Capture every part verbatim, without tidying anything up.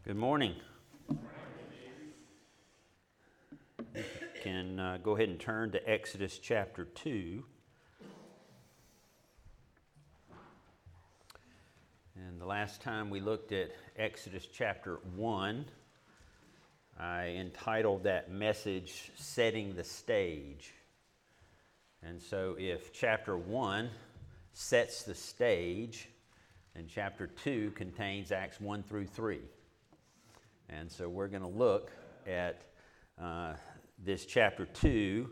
Good morning. You can uh, go ahead and turn to Exodus chapter two. And the last time we looked at Exodus chapter one, I entitled that message, Setting the Stage. And so if chapter one sets the stage, then chapter two contains Acts one through three. And so we're going to look at uh, this chapter two.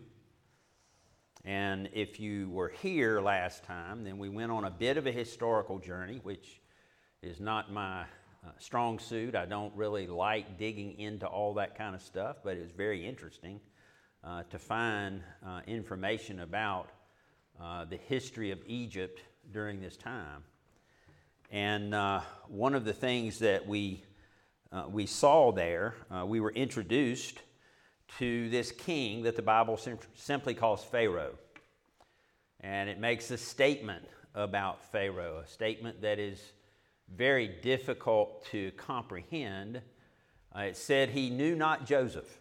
And if you were here last time, then we went on a bit of a historical journey, which is not my uh, strong suit. I don't really like digging into all that kind of stuff, but it was very interesting uh, to find uh, information about uh, the history of Egypt during this time. And uh, one of the things that we Uh, we saw there, uh, we were introduced to this king that the Bible sim- simply calls Pharaoh. And it makes a statement about Pharaoh, a statement that is very difficult to comprehend. Uh, it said he knew not Joseph.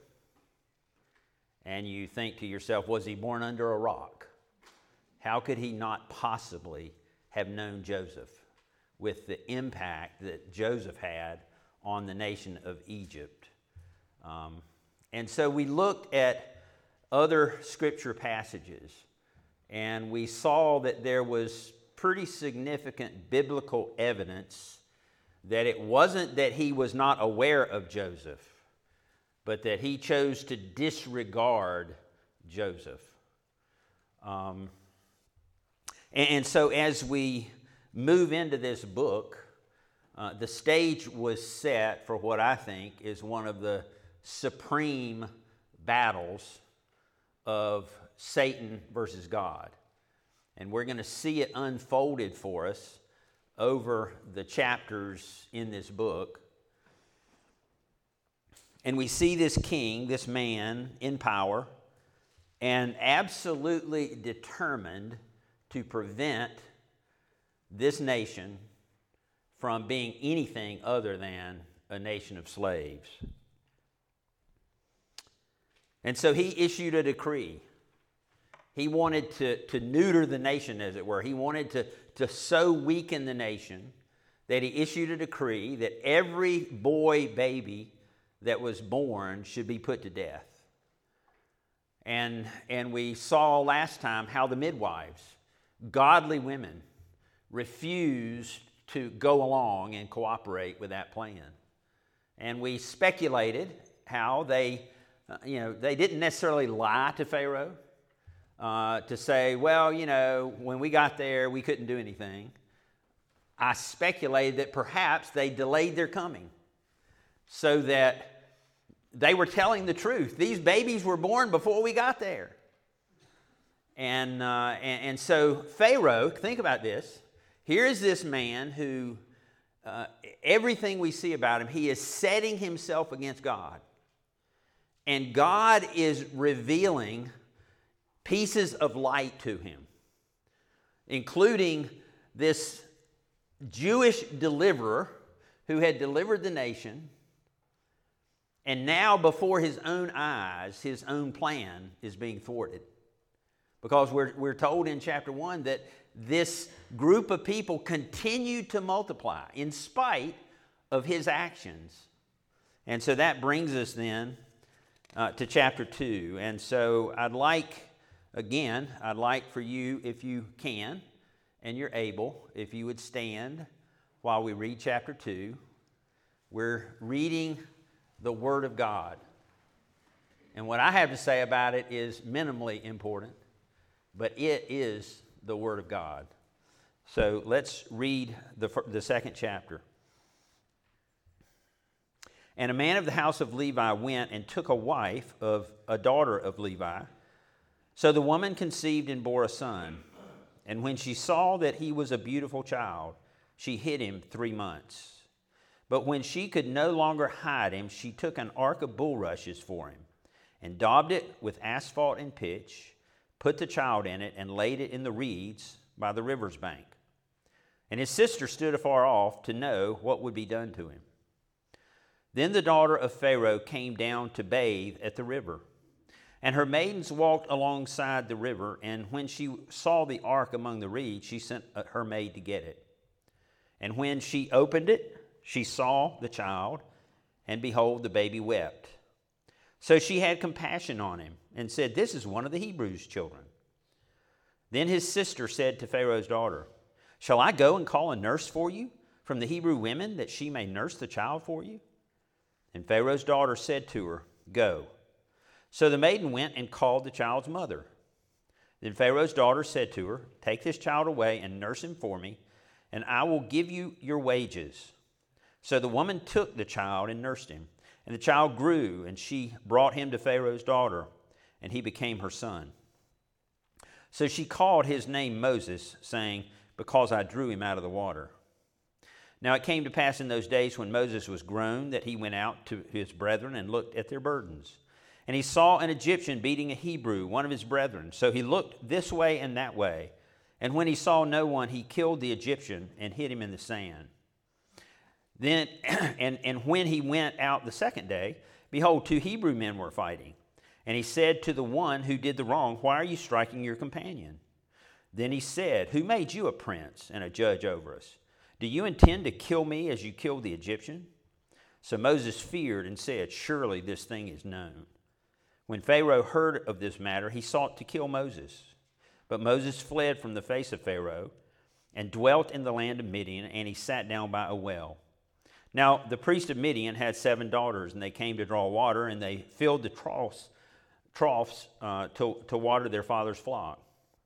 And you think to yourself, was he born under a rock? How could he not possibly have known Joseph with the impact that Joseph had on the nation of Egypt? Um, and so we looked at other scripture passages, and we saw that there was pretty significant biblical evidence that it wasn't that he was not aware of Joseph, but that he chose to disregard Joseph. Um, and, and so as we move into this book, Uh, the stage was set for what I think is one of the supreme battles of Satan versus God. And we're going to see it unfolded for us over the chapters in this book. And we see this king, this man in power, and absolutely determined to prevent this nation from being anything other than a nation of slaves. And so he issued a decree. He wanted to, to neuter the nation, as it were. He wanted to, to so weaken the nation that he issued a decree that every boy baby that was born should be put to death. And, and we saw last time how the midwives, godly women, refused to go along and cooperate with that plan. And we speculated how they, uh, you know, they didn't necessarily lie to Pharaoh uh, to say, well, you know, when we got there, we couldn't do anything. I speculated that perhaps they delayed their coming so that they were telling the truth. These babies were born before we got there. And, uh, and, and so Pharaoh, think about this. Here is this man who, uh, everything we see about him, he is setting himself against God. And God is revealing pieces of light to him, including this Jewish deliverer who had delivered the nation. And now before his own eyes, his own plan is being thwarted. Because we're, we're told in chapter one that this group of people continued to multiply in spite of his actions. And so that brings us then uh, to chapter two. And so I'd like, again, I'd like for you, if you can and you're able, if you would stand while we read chapter two. We're reading the Word of God. And what I have to say about it is minimally important, but it is the Word of God. So let's read the, the second chapter. And a man of the house of Levi went and took a wife of a daughter of Levi. So the woman conceived and bore a son. And when she saw that he was a beautiful child, she hid him three months. But when she could no longer hide him, she took an ark of bulrushes for him and daubed it with asphalt and pitch, put the child in it, and laid it in the reeds by the river's bank. And his sister stood afar off to know what would be done to him. Then the daughter of Pharaoh came down to bathe at the river. And her maidens walked alongside the river, and when she saw the ark among the reeds, she sent her maid to get it. And when she opened it, she saw the child, and behold, the baby wept. So she had compassion on him, and said, "This is one of the Hebrews' children." Then his sister said to Pharaoh's daughter, "Shall I go and call a nurse for you from the Hebrew women, that she may nurse the child for you?" And Pharaoh's daughter said to her, "Go." So the maiden went and called the child's mother. Then Pharaoh's daughter said to her, "Take this child away and nurse him for me, and I will give you your wages." So the woman took the child and nursed him. And the child grew, and she brought him to Pharaoh's daughter, and he became her son. So she called his name Moses, saying, "Because I drew him out of the water." Now it came to pass in those days, when Moses was grown, that he went out to his brethren and looked at their burdens. And he saw an Egyptian beating a Hebrew, one of his brethren. So he looked this way and that way. And when he saw no one, he killed the Egyptian and hid him in the sand. Then, and, and when he went out the second day, behold, two Hebrew men were fighting. And he said to the one who did the wrong, "Why are you striking your companion?" Then he said, "Who made you a prince and a judge over us? Do you intend to kill me as you killed the Egyptian?" So Moses feared and said, "Surely this thing is known." When Pharaoh heard of this matter, he sought to kill Moses. But Moses fled from the face of Pharaoh and dwelt in the land of Midian, and he sat down by a well. Now the priest of Midian had seven daughters, and they came to draw water, and they filled the troughs, troughs uh, to, to water their father's flock.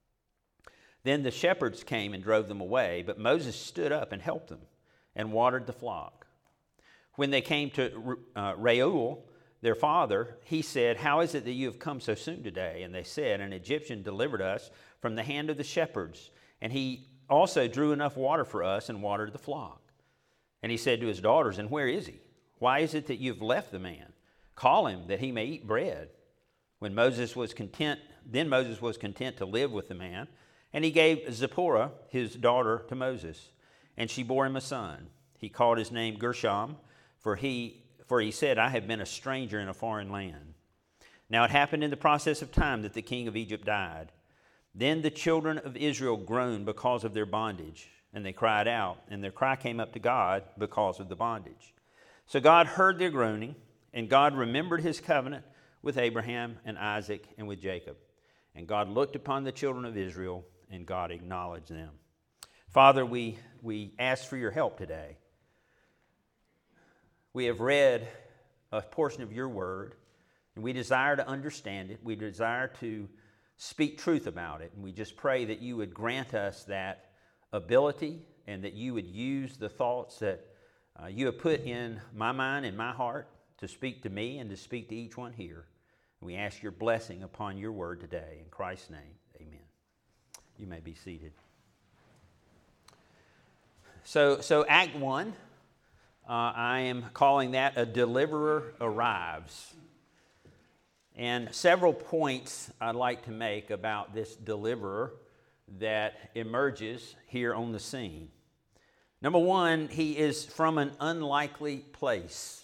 Then the shepherds came and drove them away, but Moses stood up and helped them and watered the flock. When they came to uh, Reuel, their father, he said, "How is it that you have come so soon today?" And they said, "An Egyptian delivered us from the hand of the shepherds, and he also drew enough water for us and watered the flock." And he said to his daughters, "And where is he? Why is it that you have left the man? Call him, that he may eat bread." When Moses was content, then Moses was content to live with the man, and he gave Zipporah, his daughter, to Moses, and she bore him a son. He called his name Gershom, for he For he said, "I have been a stranger in a foreign land." Now it happened in the process of time that the king of Egypt died. Then the children of Israel groaned because of their bondage, and they cried out, and their cry came up to God because of the bondage. So God heard their groaning, and God remembered his covenant with Abraham and Isaac and with Jacob. And God looked upon the children of Israel, and God acknowledged them. Father, we, we ask for your help today. We have read a portion of your word, and we desire to understand it. We desire to speak truth about it, and we just pray that you would grant us that ability, and that you would use the thoughts that uh, you have put in my mind and my heart to speak to me and to speak to each one here. And we ask your blessing upon your word today. In Christ's name, amen. You may be seated. So, so Act one. Uh, I am calling that "A Deliverer Arrives." And several points I'd like to make about this deliverer that emerges here on the scene. Number one, he is from an unlikely place.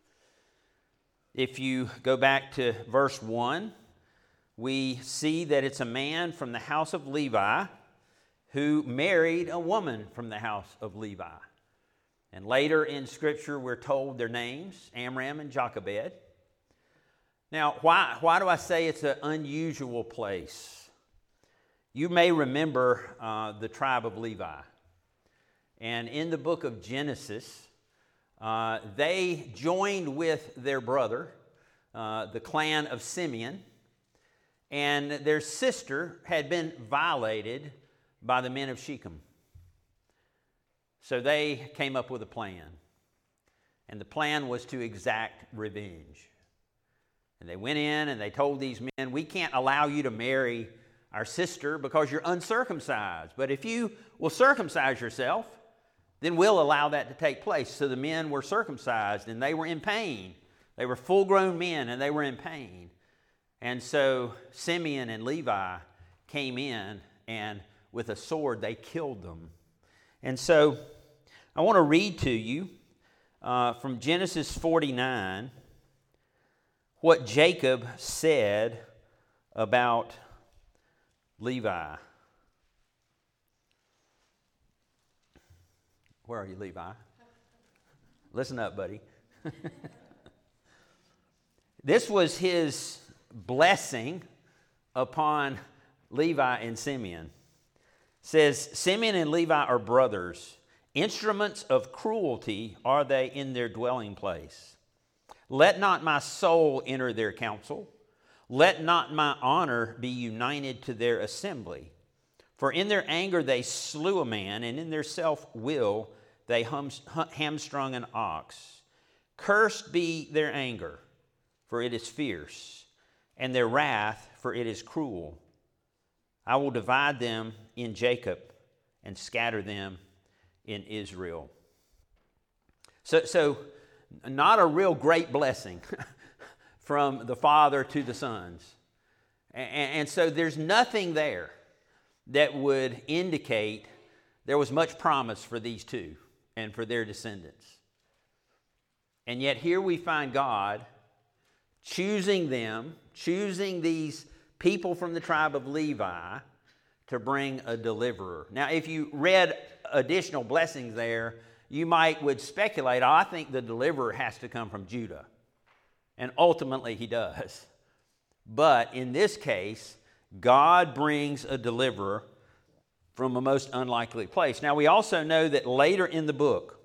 If you go back to verse one, we see that it's a man from the house of Levi who married a woman from the house of Levi. And later in Scripture, we're told their names, Amram and Jochebed. Now, why, why do I say it's an unusual place? You may remember uh, the tribe of Levi. And in the book of Genesis, uh, they joined with their brother, uh, the clan of Simeon, and their sister had been violated by the men of Shechem. So they came up with a plan. And the plan was to exact revenge. And they went in and they told these men, "We can't allow you to marry our sister because you're uncircumcised. But if you will circumcise yourself, then we'll allow that to take place." So the men were circumcised, and they were in pain. They were full-grown men, and they were in pain. And so Simeon and Levi came in, and with a sword they killed them. And so I want to read to you uh, from Genesis forty-nine what Jacob said about Levi. Where are you, Levi? Listen up, buddy. This was his blessing upon Levi and Simeon. It says, Simeon and Levi are brothers. Instruments of cruelty are they in their dwelling place. Let not my soul enter their council. Let not my honor be united to their assembly. For in their anger they slew a man, and in their self-will they hum- hamstrung an ox. Cursed be their anger, for it is fierce, and their wrath, for it is cruel. I will divide them in Jacob and scatter them in Israel. So, so not a real great blessing from the father to the sons. And, and so there's nothing there that would indicate there was much promise for these two and for their descendants. And yet here we find God choosing them, choosing these people from the tribe of Levi to bring a deliverer. Now, if you read additional blessings there, you might would speculate, oh, I think the deliverer has to come from Judah. And ultimately he does. But in this case, God brings a deliverer from a most unlikely place. Now, we also know that later in the book,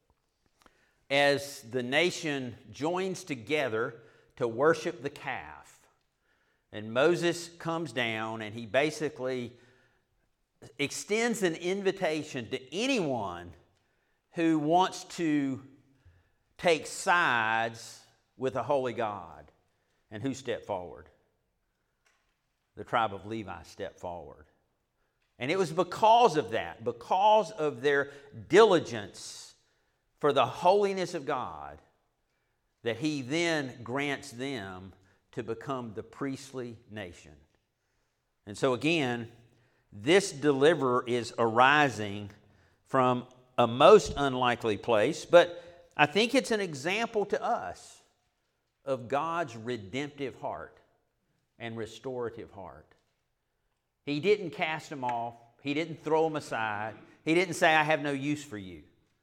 as the nation joins together to worship the calf, and Moses comes down and he basically extends an invitation to anyone who wants to take sides with a holy God. And who stepped forward? The tribe of Levi stepped forward. And it was because of that, because of their diligence for the holiness of God, that he then grants them to become the priestly nation. And so again, this deliverer is arising from a most unlikely place, but I think it's an example to us of God's redemptive heart and restorative heart. He didn't cast them off. He didn't throw them aside. He didn't say, I have no use for you.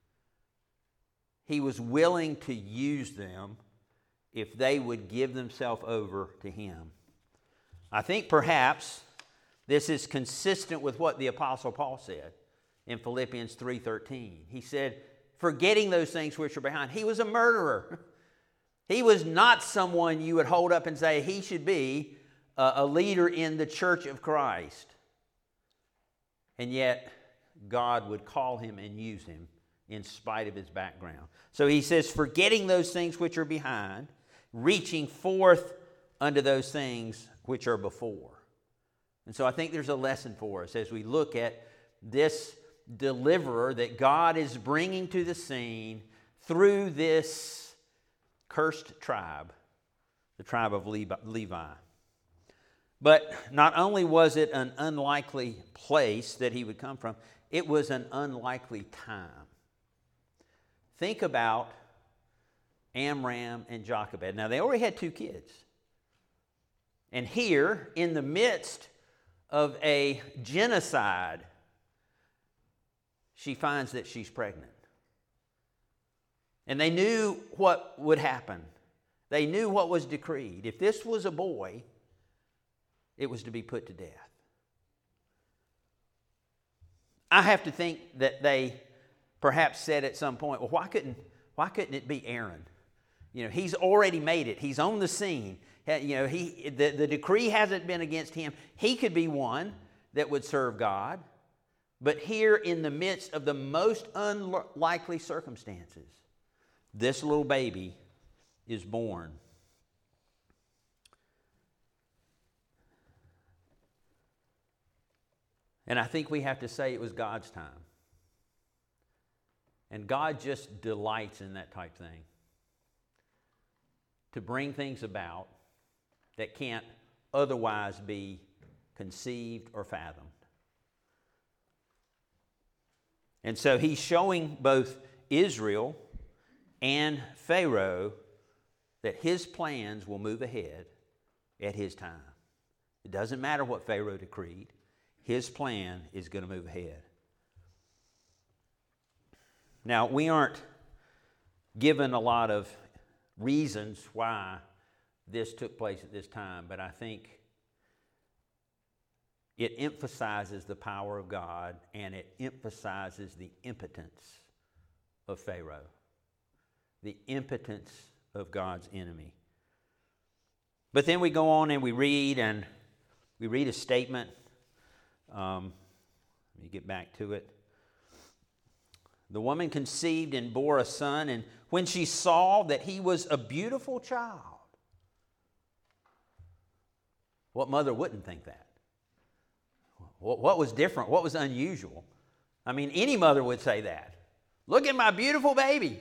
He was willing to use them if they would give themselves over to him. I think perhaps this is consistent with what the Apostle Paul said in Philippians three thirteen. He said, forgetting those things which are behind. He was a murderer. He was not someone you would hold up and say he should be a, a leader in the church of Christ. And yet, God would call him and use him in spite of his background. So he says, forgetting those things which are behind, reaching forth unto those things which are before. And so I think there's a lesson for us as we look at this deliverer that God is bringing to the scene through this cursed tribe, the tribe of Levi. But not only was it an unlikely place that he would come from, it was an unlikely time. Think about Amram and Jochebed. Now, they already had two kids. And here, in the midst of a genocide, she finds that she's pregnant. And they knew what would happen. They knew what was decreed. If this was a boy, it was to be put to death. I have to think that they perhaps said at some point, well, why couldn't, why couldn't it be Aaron? You know, he's already made it. He's on the scene. You know, he the, the decree hasn't been against him. He could be one that would serve God. But here in the midst of the most unlikely circumstances, this little baby is born. And I think we have to say it was God's time. And God just delights in that type thing. To bring things about that can't otherwise be conceived or fathomed. And so he's showing both Israel and Pharaoh that his plans will move ahead at his time. It doesn't matter what Pharaoh decreed. His plan is going to move ahead. Now, we aren't given a lot of reasons why this took place at this time, but I think it emphasizes the power of God, and it emphasizes the impotence of Pharaoh, the impotence of God's enemy. But then we go on and we read, and we read a statement. Um, let me get back to it. The woman conceived and bore a son, and when she saw that he was a beautiful child. What mother wouldn't think that? What was different? What was unusual? I mean, any mother would say that. Look at my beautiful baby.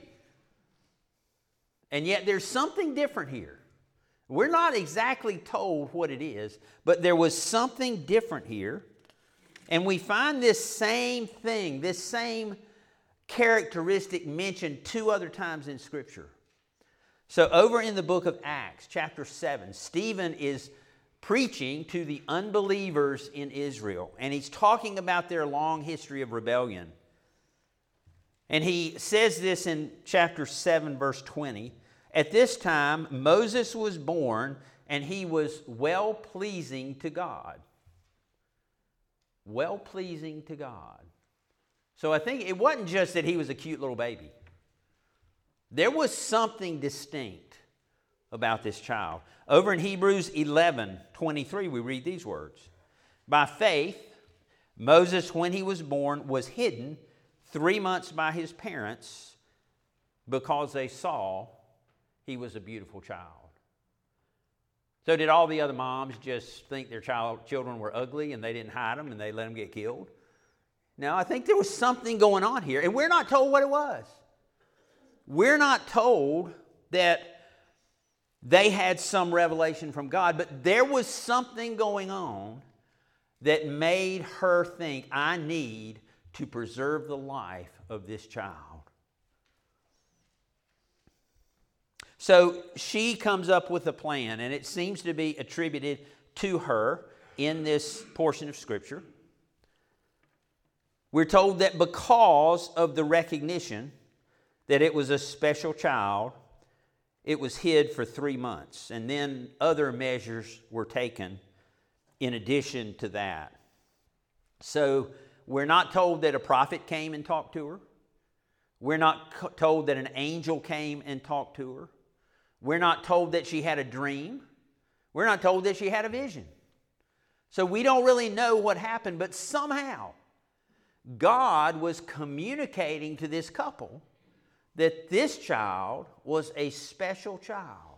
And yet there's something different here. We're not exactly told what it is, but there was something different here. And we find this same thing, this same characteristic mentioned two other times in Scripture. So over in the book of Acts, chapter seven, Stephen is preaching to the unbelievers in Israel. And he's talking about their long history of rebellion. And he says this in chapter seven, verse twenty. At this time, Moses was born, and he was well-pleasing to God. Well-pleasing to God. So I think it wasn't just that he was a cute little baby. There was something distinct about this child. Over in Hebrews eleven twenty-three, we read these words. By faith, Moses, when he was born, was hidden three months by his parents because they saw he was a beautiful child. So did all the other moms just think their child children were ugly and they didn't hide them and they let them get killed? No, I think there was something going on here, and we're not told what it was. We're not told that they had some revelation from God, but there was something going on that made her think, I need to preserve the life of this child. So she comes up with a plan, and it seems to be attributed to her in this portion of Scripture. We're told that because of the recognition that it was a special child, it was hid for three months. And then other measures were taken in addition to that. So we're not told that a prophet came and talked to her. We're not told that an angel came and talked to her. We're not told that she had a dream. We're not told that she had a vision. So we don't really know what happened, but somehow God was communicating to this couple that this child was a special child.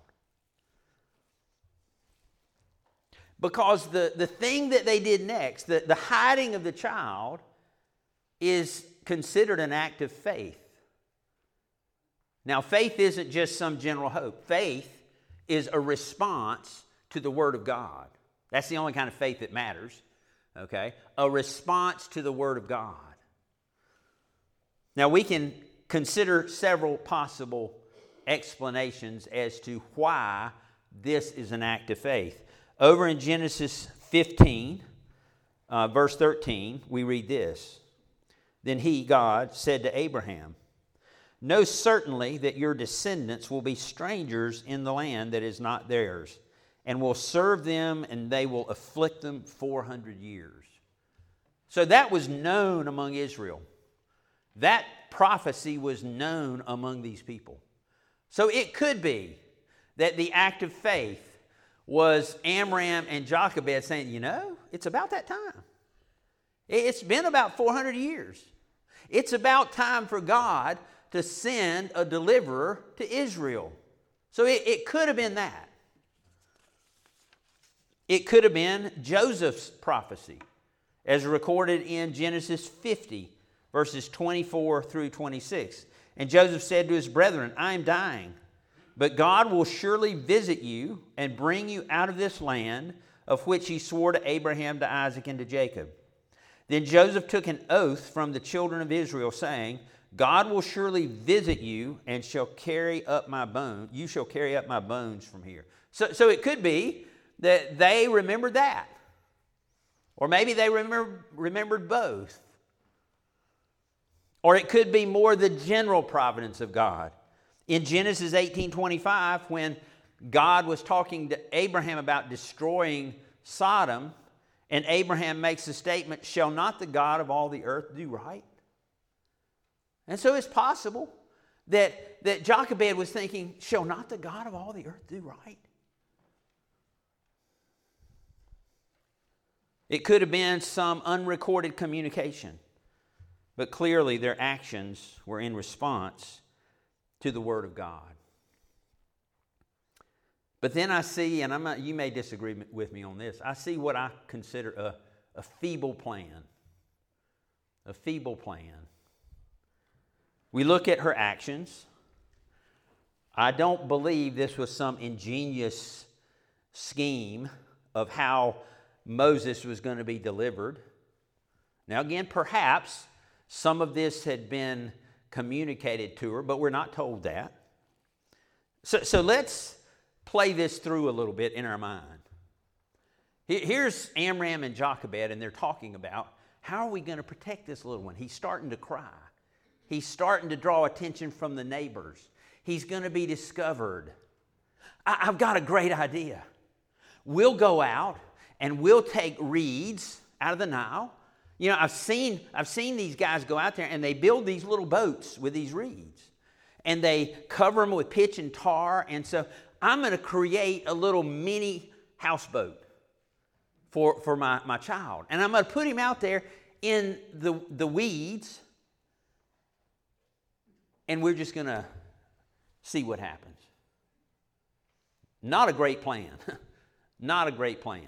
Because the, the thing that they did next, the, the hiding of the child, is considered an act of faith. Now, faith isn't just some general hope. Faith is a response to the Word of God. That's the only kind of faith that matters, okay? A response to the Word of God. Now, we can consider several possible explanations as to why this is an act of faith. Over in Genesis fifteen, uh, verse thirteen, we read this. Then he, God, said to Abraham, know certainly that your descendants will be strangers in the land that is not theirs, and will serve them, and they will afflict them four hundred years. So that was known among Israel. That prophecy was known among these people. So it could be that the act of faith was Amram and Jochebed saying, you know, it's about that time. It's been about four hundred years. It's about time for God to send a deliverer to Israel. So it, it could have been that. It could have been Joseph's prophecy, as recorded in Genesis fifty, verses twenty-four through twenty-six. And Joseph said to his brethren, I am dying, but God will surely visit you and bring you out of this land of which he swore to Abraham, to Isaac, and to Jacob. Then Joseph took an oath from the children of Israel, saying, God will surely visit you and shall carry up my bones. You shall carry up my bones from here. So, so it could be that they remembered that. Or maybe they remember, remembered both. Or it could be more the general providence of God. In Genesis eighteen twenty-five, when God was talking to Abraham about destroying Sodom, and Abraham makes the statement, shall not the God of all the earth do right? And so it's possible that, that Jochebed was thinking, shall not the God of all the earth do right? It could have been some unrecorded communication, but clearly their actions were in response to the Word of God. But then I see, and I'm not, you may disagree with me on this, I see what I consider a, a feeble plan. A feeble plan. We look at her actions. I don't believe this was some ingenious scheme of how Moses was going to be delivered. Now again, perhaps some of this had been communicated to her, but we're not told that. So, so let's play this through a little bit in our mind. Here's Amram and Jochebed, and they're talking about, how are we going to protect this little one? He's starting to cry. He's starting to draw attention from the neighbors. He's going to be discovered. I, I've got a great idea. We'll go out and we'll take reeds out of the Nile. You know, I've seen, I've seen these guys go out there and they build these little boats with these reeds. And they cover them with pitch and tar. And so I'm going to create a little mini houseboat for, for my, my child. And I'm going to put him out there in the, the weeds. And we're just going to see what happens. Not a great plan. Not a great plan.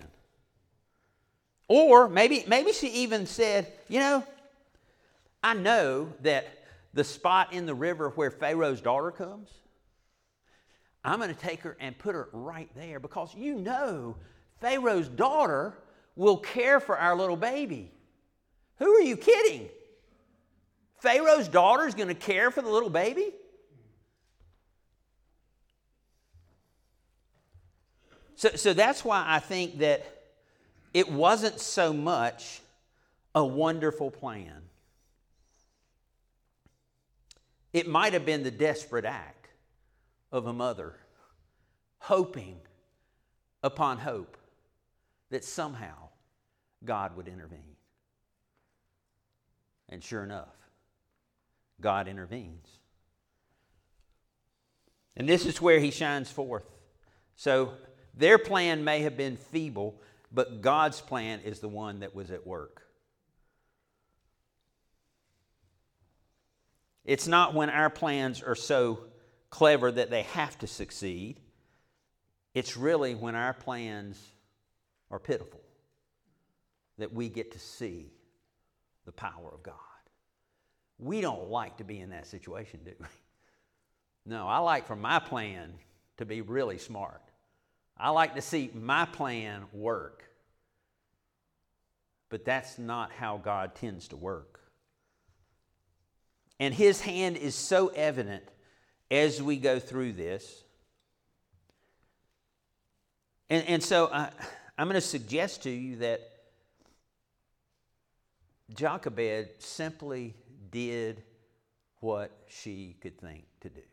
Or maybe, maybe she even said, you know, I know that the spot in the river where Pharaoh's daughter comes, I'm going to take her and put her right there, because you know Pharaoh's daughter will care for our little baby. Who are you kidding? Pharaoh's daughter is going to care for the little baby? So, so that's why I think that it wasn't so much a wonderful plan. It might have been the desperate act of a mother hoping upon hope that somehow God would intervene. And sure enough, God intervenes. And this is where he shines forth. So their plan may have been feeble, but God's plan is the one that was at work. It's not when our plans are so clever that they have to succeed. It's really when our plans are pitiful that we get to see the power of God. We don't like to be in that situation, do we? No, I like for my plan to be really smart. I like to see my plan work. But that's not how God tends to work. And his hand is so evident as we go through this. And, and so I, I'm going to suggest to you that Jochebed simply did what she could think to do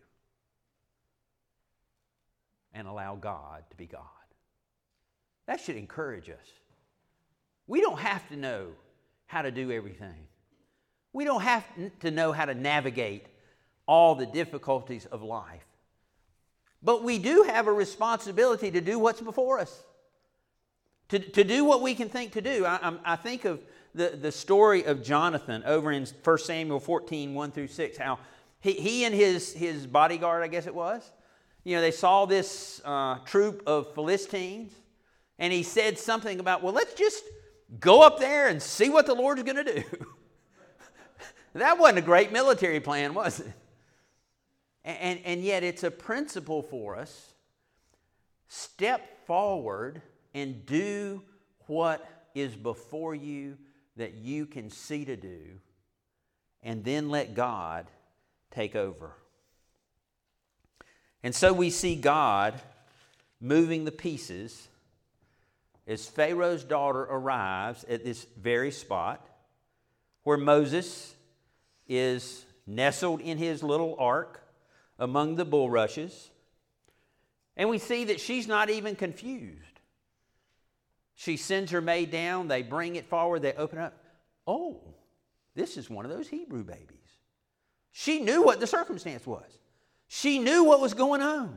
and allow God to be God. That should encourage us. We don't have to know how to do everything. We don't have to know how to navigate all the difficulties of life. But we do have a responsibility to do what's before us. To, to do what we can think to do. I, I think of the, the story of Jonathan over in First Samuel fourteen, one through six. How he, he and his, his bodyguard, I guess it was, you know, they saw this uh, troop of Philistines. And he said something about, well, let's just go up there and see what the Lord's going to do. That wasn't a great military plan, was it? And, and yet it's a principle for us. Step forward and do what is before you that you can see to do, and then let God take over. And so we see God moving the pieces as Pharaoh's daughter arrives at this very spot where Moses is nestled in his little ark among the bulrushes. And we see that she's not even confused. She sends her maid down, they bring it forward, they open up. Oh, this is one of those Hebrew babies. She knew what the circumstance was. She knew what was going on.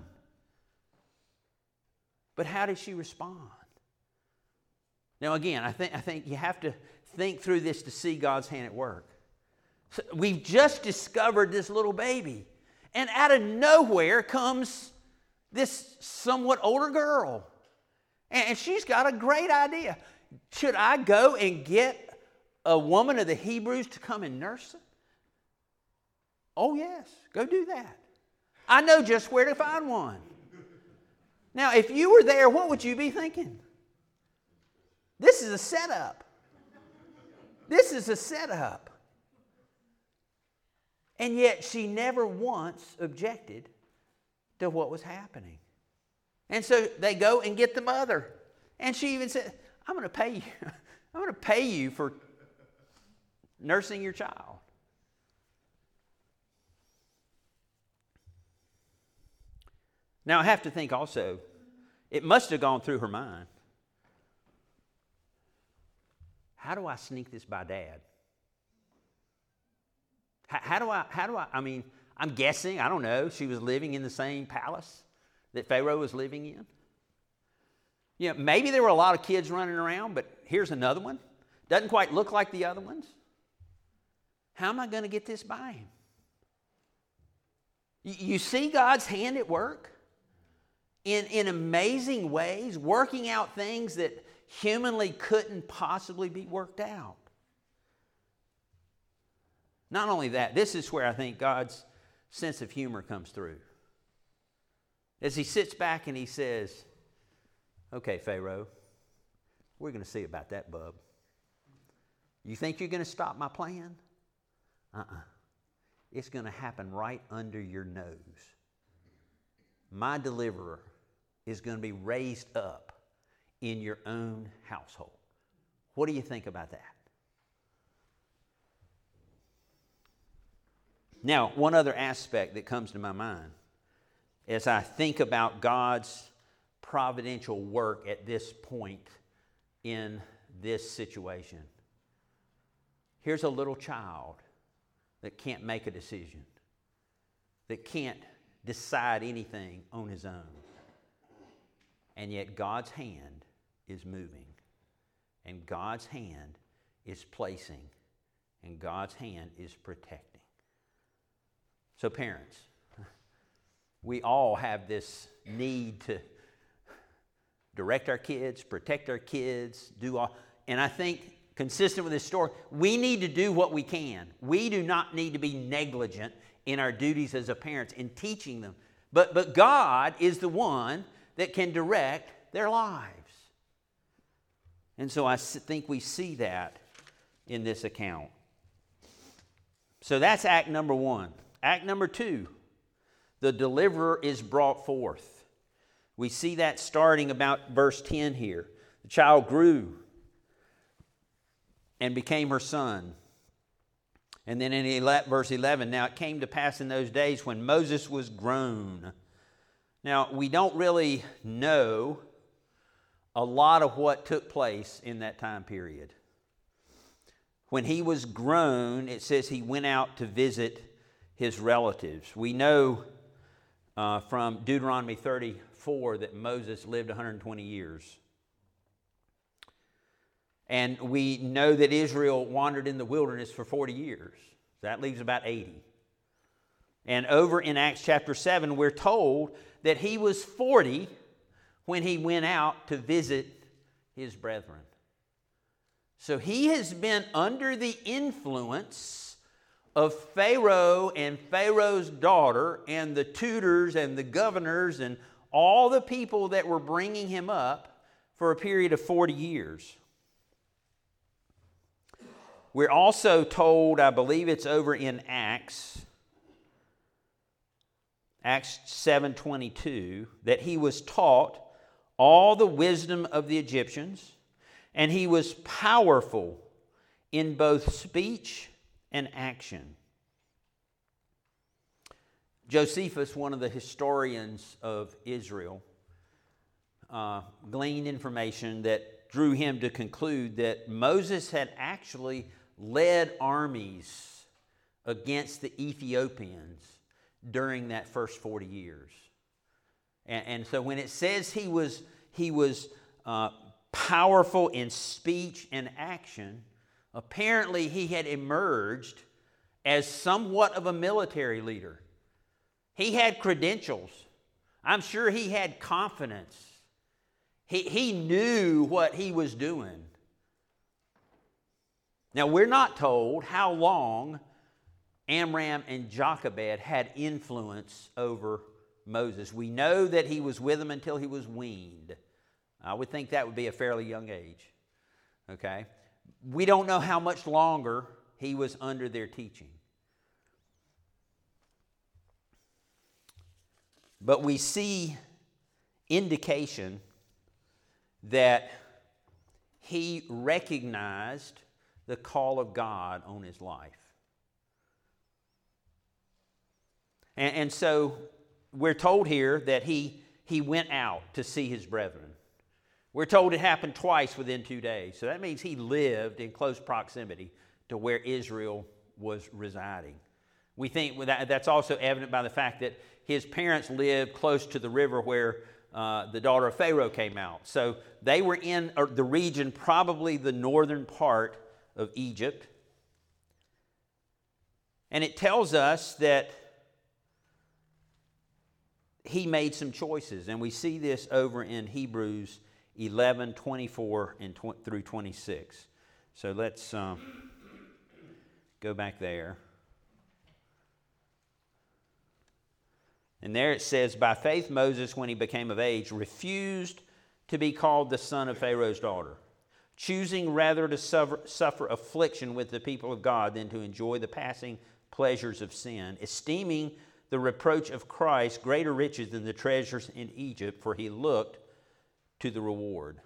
But how did she respond? Now again, I think, I think you have to think through this to see God's hand at work. So we've just discovered this little baby. And out of nowhere comes this somewhat older girl. And she's got a great idea. Should I go and get a woman of the Hebrews to come and nurse it? Oh yes, go do that. I know just where to find one. Now, if you were there, what would you be thinking? This is a setup. This is a setup. And yet she never once objected to what was happening. And so they go and get the mother. And she even said, I'm going to pay you. I'm going to pay you for nursing your child. Now I have to think also, it must have gone through her mind. How do I sneak this by Dad? How, how do I, how do I, I mean, I'm guessing, I don't know, she was living in the same palace that Pharaoh was living in. You know, maybe there were a lot of kids running around, but here's another one. Doesn't quite look like the other ones. How am I going to get this by him? You, you see God's hand at work in, in amazing ways, working out things that humanly couldn't possibly be worked out. Not only that, this is where I think God's sense of humor comes through. As he sits back and he says, okay, Pharaoh, we're going to see about that, bub. You think you're going to stop my plan? Uh-uh. It's going to happen right under your nose. My deliverer is going to be raised up in your own household. What do you think about that? Now, one other aspect that comes to my mind as I think about God's providential work at this point in this situation. Here's a little child that can't make a decision, that can't decide anything on his own. And yet God's hand is moving, and God's hand is placing, and God's hand is protecting. So parents, we all have this need to direct our kids, protect our kids, do all. And I think, consistent with this story, we need to do what we can. We do not need to be negligent in our duties as a parents in teaching them. But, but God is the one that can direct their lives. And so I think we see that in this account. So that's act number one. Act number two, the deliverer is brought forth. We see that starting about verse ten here. The child grew and became her son. And then in verse eleven, now it came to pass in those days when Moses was grown. Now, we don't really know a lot of what took place in that time period. When he was grown, it says he went out to visit his relatives. We know uh, from Deuteronomy thirty-four that Moses lived one hundred twenty years. And we know that Israel wandered in the wilderness for forty years. That leaves about eighty. And over in Acts chapter seven, we're told that he was forty when he went out to visit his brethren. So he has been under the influence of Pharaoh and Pharaoh's daughter and the tutors and the governors and all the people that were bringing him up for a period of forty years. We're also told, I believe it's over in Acts, Acts seven twenty-two, that he was taught all the wisdom of the Egyptians, and he was powerful in both speech and action. Josephus, one of the historians of Israel, uh, gleaned information that drew him to conclude that Moses had actually led armies against the Ethiopians during that first forty years. And, and so when it says he was, he was uh, powerful in speech and action, apparently he had emerged as somewhat of a military leader. He had credentials. I'm sure he had confidence. He, he knew what he was doing. Now, we're not told how long Amram and Jochebed had influence over Moses. We know that he was with them until he was weaned. I would think that would be a fairly young age. Okay? We don't know how much longer he was under their teaching. But we see indication that he recognized the call of God on his life. And, and so we're told here that he, he went out to see his brethren. We're told it happened twice within two days. So that means he lived in close proximity to where Israel was residing. We think that that's also evident by the fact that his parents lived close to the river where uh, the daughter of Pharaoh came out. So they were in the region, probably the northern part of Egypt. And it tells us that he made some choices. And we see this over in Hebrews eleven, twenty-four and tw- through twenty-six. So let's um, go back there. And there it says, by faith Moses, when he became of age, refused to be called the son of Pharaoh's daughter, choosing rather to suffer, suffer affliction with the people of God than to enjoy the passing pleasures of sin, esteeming the reproach of Christ greater riches than the treasures in Egypt, for he looked to the reward.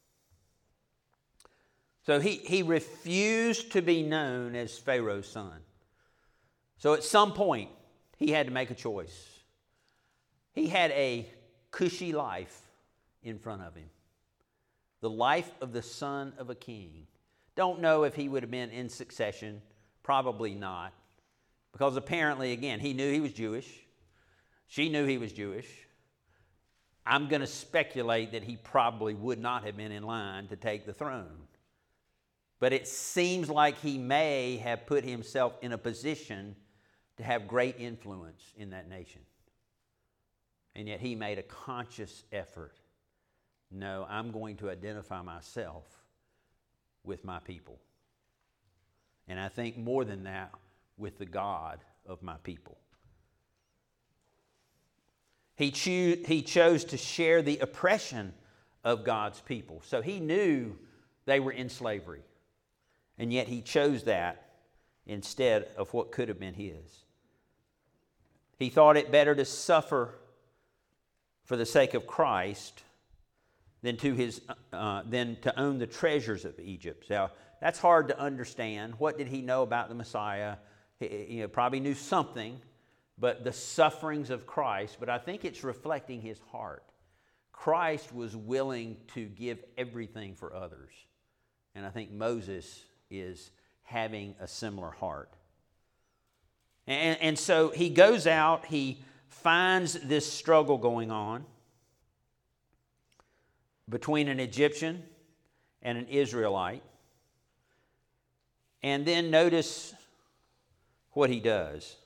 So he, he refused to be known as Pharaoh's son. So at some point, he had to make a choice. He had a cushy life in front of him. The life of the son of a king. Don't know if he would have been in succession. Probably not. Because apparently, again, he knew he was Jewish. She knew he was Jewish. I'm going to speculate that he probably would not have been in line to take the throne. But it seems like he may have put himself in a position to have great influence in that nation. And yet he made a conscious effort. No, I'm going to identify myself with my people. And I think more than that, with the God of my people. He, cho- he chose to share the oppression of God's people. So he knew they were in slavery. And yet he chose that instead of what could have been his. He thought it better to suffer for the sake of Christ than to his uh, than to own the treasures of Egypt. Now, that's hard to understand. What did he know about the Messiah? He, you know, probably knew something, but the sufferings of Christ. But I think it's reflecting his heart. Christ was willing to give everything for others. And I think Moses is having a similar heart. And, and so he goes out, he finds this struggle going on between an Egyptian and an Israelite. And then notice what he does.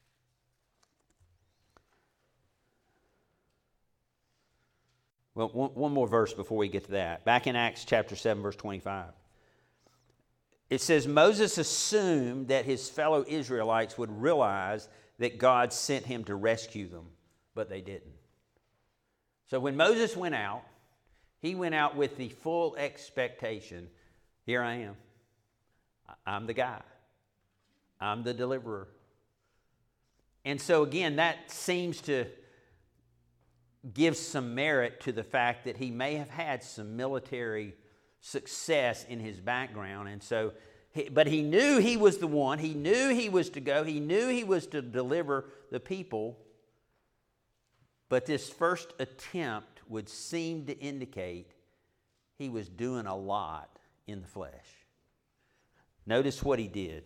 Well, one, one more verse before we get to that. Back in Acts chapter seven, verse twenty-five. It says, Moses assumed that his fellow Israelites would realize that God sent him to rescue them, but they didn't. So when Moses went out, he went out with the full expectation, here I am. I'm the guy. I'm the deliverer. And so again, that seems to give some merit to the fact that he may have had some military success in his background. And so, he, but he knew he was the one. He knew he was to go. He knew he was to deliver the people. But this first attempt would seem to indicate he was doing a lot in the flesh. Notice what he did.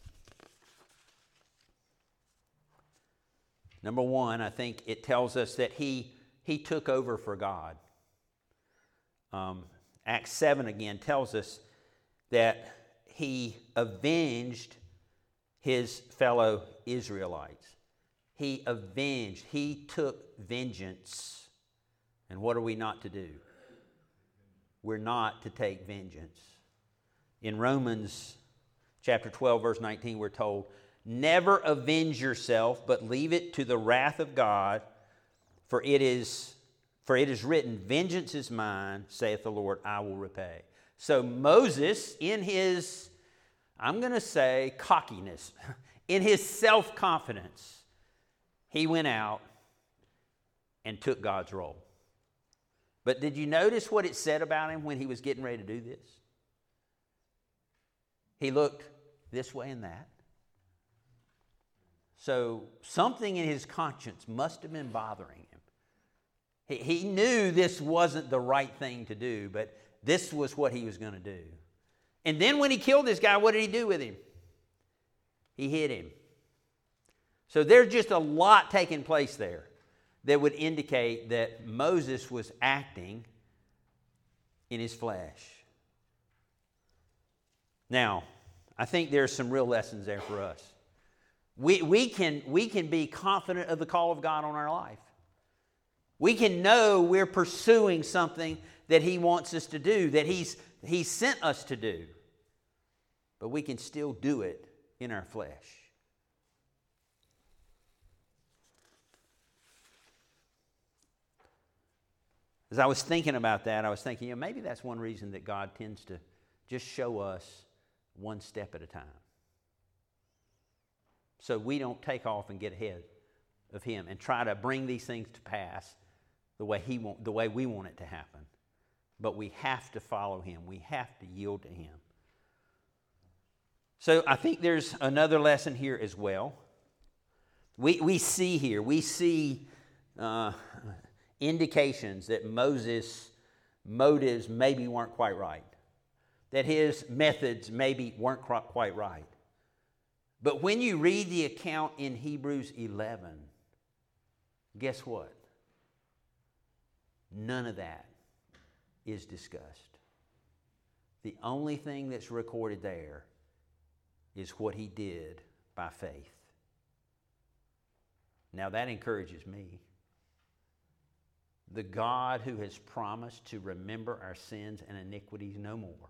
Number one, I think it tells us that he, he took over for God. Um, Acts seven again tells us that he avenged his fellow Israelites. He avenged. He took vengeance. And what are we not to do? We're not to take vengeance. In Romans chapter twelve, verse nineteen, we're told, never avenge yourself, but leave it to the wrath of God, for it is for it is written, vengeance is mine, saith the Lord, I will repay. So Moses, in his, I'm going to say, cockiness, in his self-confidence, he went out and took God's role. But did you notice what it said about him when he was getting ready to do this? He looked this way and that. So something in his conscience must have been bothering him. He, he knew this wasn't the right thing to do, but this was what he was going to do. And then when he killed this guy, what did he do with him? He hid him. So there's just a lot taking place there that would indicate that Moses was acting in his flesh. Now, I think there's some real lessons there for us. We, we, can, we can be confident of the call of God on our life. We can know we're pursuing something that He wants us to do, that He's, He sent us to do. But we can still do it in our flesh. As I was thinking about that, I was thinking, you know, maybe that's one reason that God tends to just show us one step at a time. So we don't take off and get ahead of Him and try to bring these things to pass the way He want, the way we want it to happen. But we have to follow Him. We have to yield to Him. So I think there's another lesson here as well. We we see here, we see uh, indications that Moses' motives maybe weren't quite right. That his methods maybe weren't quite right. But when you read the account in Hebrews eleven, guess what? None of that is discussed. The only thing that's recorded there is what he did by faith. Now that encourages me. The God who has promised to remember our sins and iniquities no more.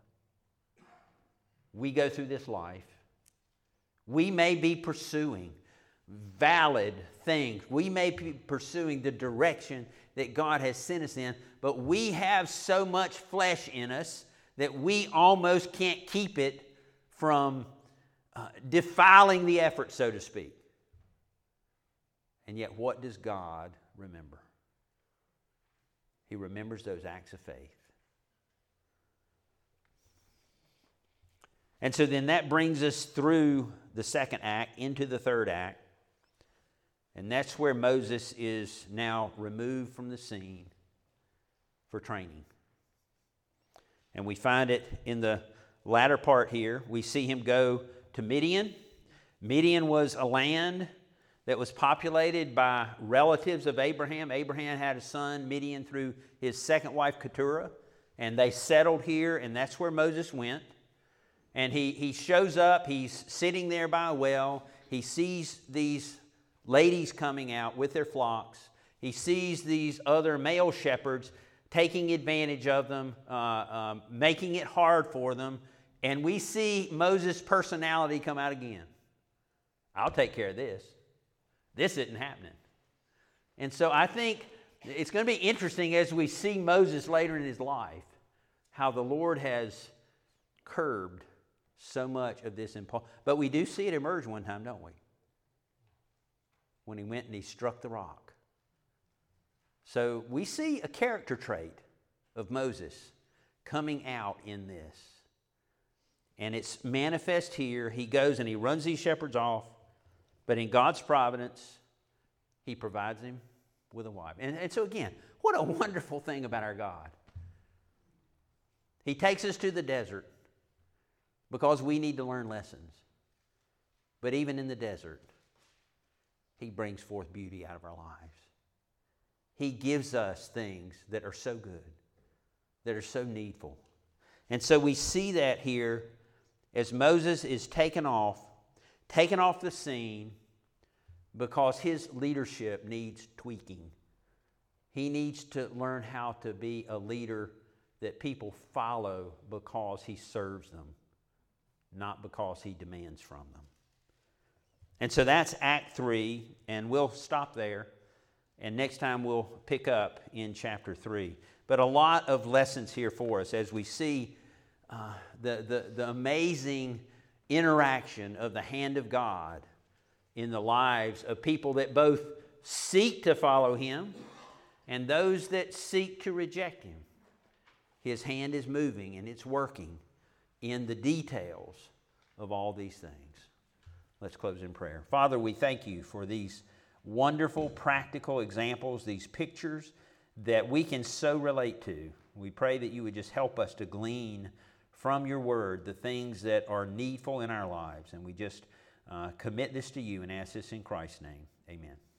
We go through this life. We may be pursuing valid things. We may be pursuing the direction that God has sent us in, but we have so much flesh in us that we almost can't keep it from uh, defiling the effort, so to speak. And yet, what does God remember? He remembers those acts of faith. And so then that brings us through the second act into the third act. And that's where Moses is now removed from the scene for training. And we find it in the latter part here. We see him go to Midian. Midian was a land that was populated by relatives of Abraham. Abraham had a son, Midian, through his second wife, Keturah. And they settled here, and that's where Moses went. And he, he shows up, he's sitting there by a well. He sees these ladies coming out with their flocks. He sees these other male shepherds taking advantage of them, uh, um, making it hard for them. And we see Moses' personality come out again. I'll take care of this. This isn't happening. And so I think it's going to be interesting as we see Moses later in his life, how the Lord has curbed so much of this impulse. But we do see it emerge one time, don't we? when he went and he struck the rock. So we see a character trait of Moses coming out in this. And it's manifest here. He goes and he runs these shepherds off, but in God's providence, he provides him with a wife. And, and so again, what a wonderful thing about our God. He takes us to the desert because we need to learn lessons. But even in the desert, he brings forth beauty out of our lives. He gives us things that are so good, that are so needful. And so we see that here as Moses is taken off, taken off the scene because his leadership needs tweaking. He needs to learn how to be a leader that people follow because he serves them, not because he demands from them. And so that's Act three, and we'll stop there. And next time we'll pick up in chapter three. But a lot of lessons here for us as we see uh, the, the, the amazing interaction of the hand of God in the lives of people that both seek to follow him and those that seek to reject him. His hand is moving and it's working in the details of all these things. Let's close in prayer. Father, we thank you for these wonderful practical examples, these pictures that we can so relate to. We pray that you would just help us to glean from your word the things that are needful in our lives. And we just uh, commit this to you and ask this in Christ's name. Amen.